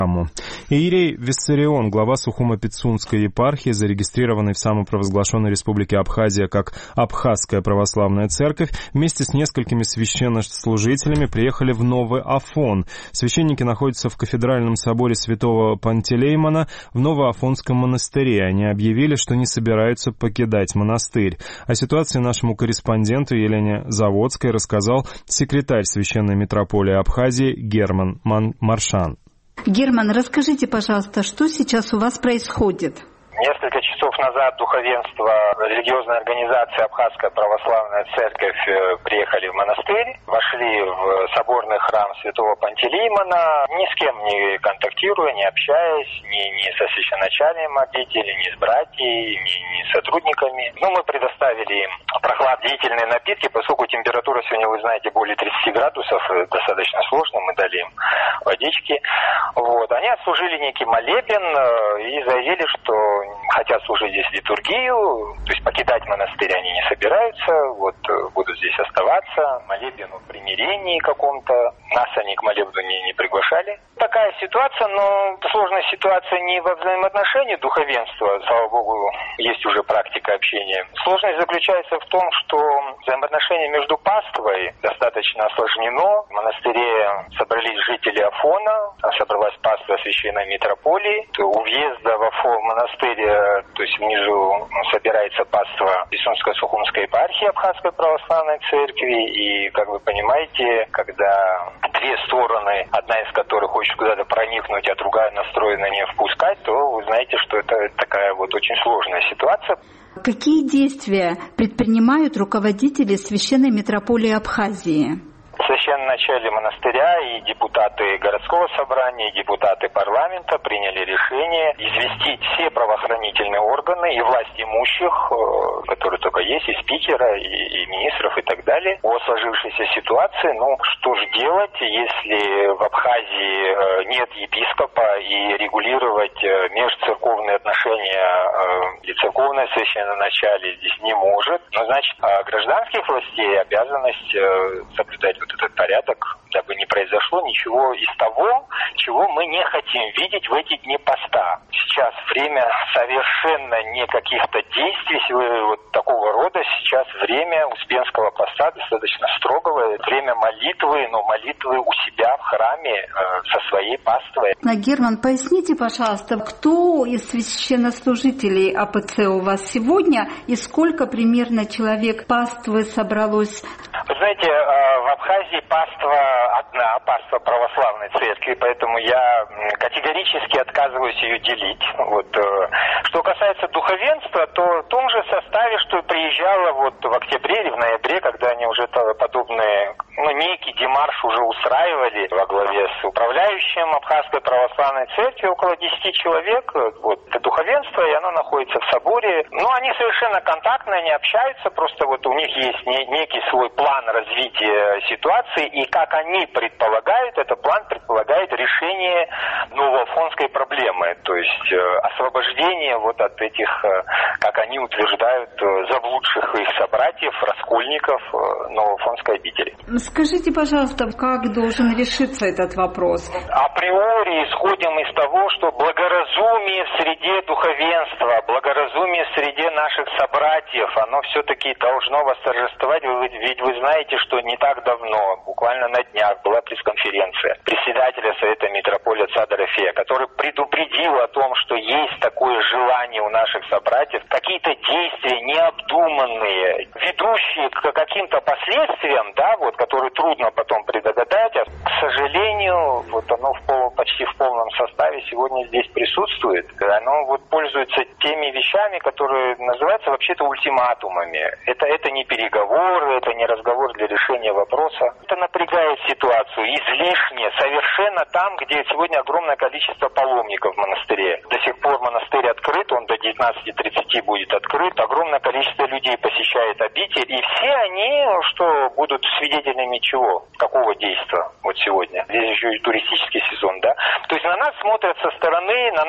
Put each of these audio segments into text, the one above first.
Иерей Виссарион, глава Сухумо-Пицунской епархии, зарегистрированный в самопровозглашенной республике Абхазия как Абхазская православная церковь, вместе с несколькими священнослужителями приехали в Новый Афон. Священники находятся в кафедральном соборе святого Пантелеймона в Новоафонском монастыре. Они объявили, что не собираются покидать монастырь. О ситуации нашему корреспонденту Елене Заводской рассказал секретарь Священной митрополии Абхазии Герман Маршан. Герман, расскажите, пожалуйста, что сейчас у вас происходит? Несколько часов назад духовенство религиозной организации Абхазская православная церковь приехали в монастырь, вошли в соборный храм святого Пантелеймона, ни с кем не контактируя, не общаясь, ни со священначалием обители, ни с братьями, ни с сотрудниками. Мы предоставили им прохладительные напитки, поскольку температура сегодня, вы знаете, более 30 градусов, достаточно сложно, мы дали им водички. Они отслужили некий молебен и заявили, что хотят служить здесь литургию, то есть покидать монастырь они не собираются, будут здесь оставаться, молебен о примирении каком-то, нас они к молебну не приглашали. Такая ситуация, но сложная ситуация не во взаимоотношении духовенства, слава богу, есть уже практика общения. Сложность заключается в том, что взаимоотношения между паствой достаточно осложнено. В монастыре собрались жители Афона, собралась паства священной митрополии. У въезда в Афон монастырь, то есть внизу собирается паства Пицунско-Сухумской епархии Абхазской православной церкви. И, как вы понимаете, когда две стороны, одна из которых хочет куда-то проникнуть, а другая настроена не впускать, то вы знаете, что это такая очень сложная ситуация. Какие действия предпринимают руководители Священной митрополии Абхазии? Священноначале монастыря и депутаты городского собрания, и депутаты парламента приняли решение известить все правоохранительные органы и власть имущих, которые только есть, и спикера, и министров, и так далее, о сложившейся ситуации. Что же делать, если в Абхазии нет епископа, и регулировать межцерковные отношения или церковное священноначалие здесь не может. Значит, гражданских властей обязанность соблюдать этот порядок, дабы не произошло ничего из того, чего мы не хотим видеть в эти дни поста. Сейчас время совершенно не каких-то действий такого рода. Сейчас время Успенского поста, достаточно строгого, время молитвы, но молитвы у себя в храме со своей паствой. Герман, поясните, пожалуйста, кто из священнослужителей АПЦ у вас сегодня и сколько примерно человек паствы собралось? Вы знаете, в Абхазии паства одна, паства православной церкви, поэтому я категорически отказываюсь ее делить. Что касается духовенства, то в том же составе, что приезжало в октябре или в ноябре, когда они уже подобные, некий демарш уже устраивали во главе с управляющим Абхазской православной церкви, около 10 человек. Это духовенство, и оно находится в соборе. Они совершенно контактно, они общаются, просто у них есть некий свой план развития ситуации, и как они предполагают, этот план предполагает решение новоафонской проблемы, то есть освобождение от этих, как они утверждают, заблудших их собратьев, раскольников новоафонской обители. Скажите, пожалуйста, как должен решиться этот вопрос? Априори исходим из того, что благоразумие в среде духовенства, благоразумие в среде наших собратьев, оно все-таки должно восторжествовать. Ведь вы знаете, что не так давно, буквально на днях, была пресс-конференция председателя Совета митрополии отца Дорофея, который предупредил о том, что есть такое желание у наших собратьев, какие-то действия необдуманные, ведущие к каким-то последствиям, которые трудно потом предугадать, а, к сожалению, оно почти в полном составе сегодня здесь присутствует. Оно пользуется теми вещами, которые называются вообще-то ультиматумами. Это не переговоры, это не разговор для решения вопроса. Это напрягает ситуацию излишне, совершенно там, где сегодня огромное количество паломников в монастыре. До сих пор монастырь открыт, он до 19:30 будет открыт. Огромное количество людей посещает обитель, и все они, будут свидетелями чего? Какого действия сегодня? Здесь еще и туристический сезон, да? То есть на нас смотрят со стороны, на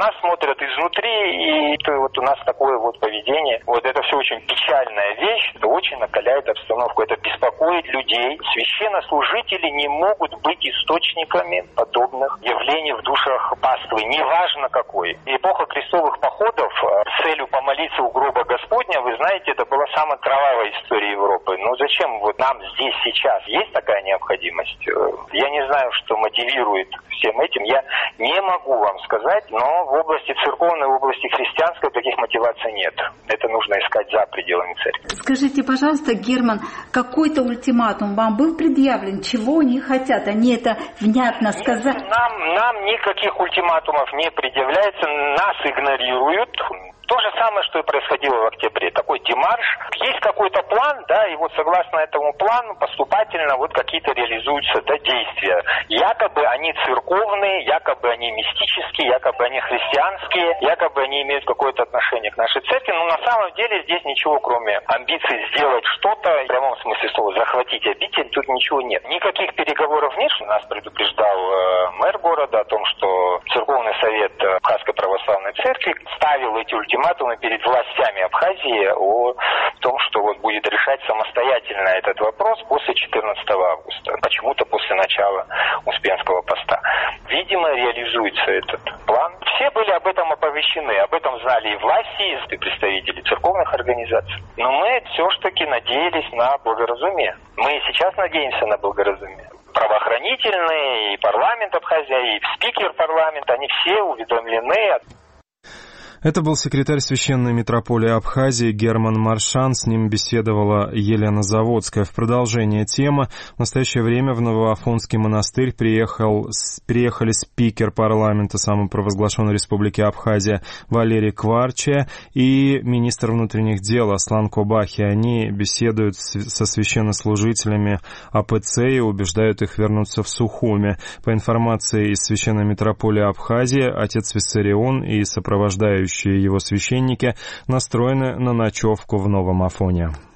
нас смотрят изнутри, и вот у нас такое вот поведение. Вот это все очень печальная вещь, это очень накаляет обстановку, это беспокоит людей. Священнослужители не могут быть источниками подобных явлений в душах паствы, неважно какой. Эпоха крестовых походов с целью помолиться у гроба Господня, вы знаете, это была самая кровавая история Европы. Ну зачем вот нам здесь сейчас? Есть такая необходимость? Я не знаю, что мотивирует всем этим. Я не могу вам сказать, но в области церковной, в области христианской таких мотиваций нет. Это нужно искать за пределами церкви. Скажите, пожалуйста, Герман, какой-то ультиматум вам был предъявлен? Чего они хотят? Они это внятно сказали? Нам никаких ультиматумов не предъявляется, нас игнорируют. То же самое, что и происходило в октябре. Такой демарш. Есть какой-то план, да, и вот согласно этому плану поступательно вот какие-то реализуются, да, действия. Якобы они церковные, якобы они мистические, якобы они христианские, якобы они имеют какое-то отношение к нашей церкви. Но на самом деле здесь ничего, кроме амбиций сделать что-то, в прямом смысле слова, захватить обитель, тут ничего нет. Никаких переговоров нет. Нас предупреждал мэр города о том, что Церковный совет Абхазской православной церкви ставил эти ультиматумы перед властями Абхазии о том, что вот будет решать самостоятельно этот вопрос после 14 августа, почему-то после начала Успенского поста. Видимо, реализуется этот план. Все были об этом оповещены, об этом знали и власти, и представители церковных организаций. Но мы все-таки надеялись на благоразумие. Мы и сейчас надеемся на благоразумие. Правоохранительные, и парламент Абхазии, и спикер парламента, они все уведомлены. Это был секретарь Священной митрополии Абхазии Герман Маршан. С ним беседовала Елена Заводская. В продолжение темы. В настоящее время в Новоафонский монастырь приехали спикер парламента самопровозглашенной республики Абхазия Валерий Кварчия и министр внутренних дел Аслан Кобахи. Они беседуют со священнослужителями АПЦ и убеждают их вернуться в Сухуми. По информации из Священной митрополии Абхазии, отец Виссарион и сопровождающие его священники настроены на ночевку в Новом Афоне.